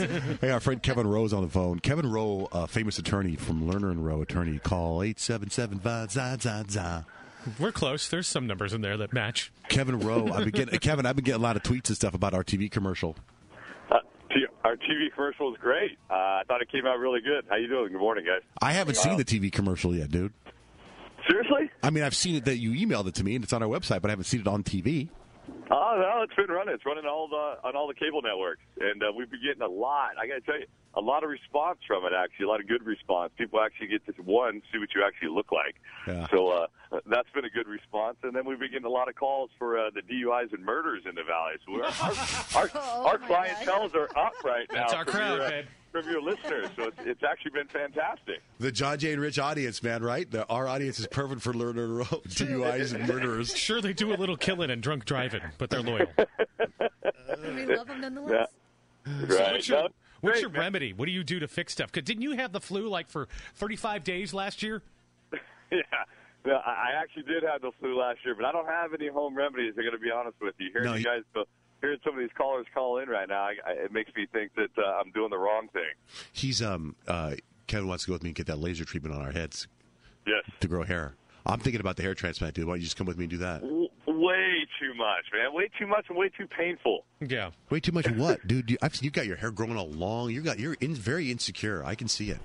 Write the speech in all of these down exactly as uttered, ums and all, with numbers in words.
Hey, our friend Kevin Rowe's on the phone. Kevin Rowe, uh, famous attorney from Lerner and Rowe Attorney. Call eight seven seven five za za za. We're close. There's some numbers in there that match. Kevin Rowe. I've been getting, Kevin, I've been getting a lot of tweets and stuff about our T V commercial. Uh, t- our T V commercial is great. Uh, I thought it came out really good. How you doing? Good morning, guys. I haven't uh, seen the T V commercial yet, dude. Seriously? I mean, I've seen it that you emailed it to me, and it's on our website, but I haven't seen it on T V. Oh, no, it's been running. It's running all the, on all the cable networks. And uh, we've been getting a lot. I got to tell you, a lot of response from it, actually, a lot of good response. People actually get to, one, see what you actually look like. Yeah. So uh, that's been a good response. And then we've been getting a lot of calls for uh, the D U Is and murders in the Valley. So we're, our, our, Oh, our my clientels are up right now. That's our from crowd, your, uh, man. From your listeners. So it's, it's actually been fantastic. The John J. and Rich audience, man, right? The, our audience is perfect for Lerner and Rowe, D U Is and murderers. Sure, they do a little killing and drunk driving, but they're loyal. We love them nonetheless. Yeah. So Right. what's your, No, what's great, your man. remedy? What do you do to fix stuff? 'Cause didn't you have the flu like for thirty-five days last year? Yeah. No, I I actually did have the flu last year, but I don't have any home remedies. I'm going to be honest with you. Hearing No, you you- guys, uh, hearing some of these callers call in right now, I, I, it makes me think that uh, I'm doing the wrong thing. He's, um, uh, Kevin wants to go with me and get that laser treatment on our heads Yes. to grow hair. I'm thinking about the hair transplant, dude. Why don't you just come with me and do that? W- way too much, man. Way too much and way too painful. Yeah. Way too much what, dude? You, I've, you got your hair growing all long. You got you're in, very insecure. I can see it.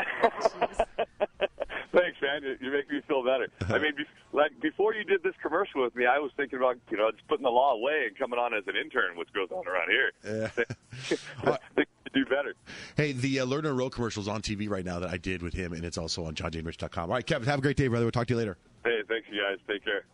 Thanks, man. You, you make me feel better. I mean, be, like before you did this commercial with me, I was thinking about you know just putting the law away and coming on as an intern, which goes on around here. Yeah. I think you do better. Hey, the uh, Lerner and Rowe commercial is on T V right now that I did with him, and it's also on john j rich dot com. All right, Kevin, have a great day, brother. We'll talk to you later. Hey, thanks, you guys. Take care.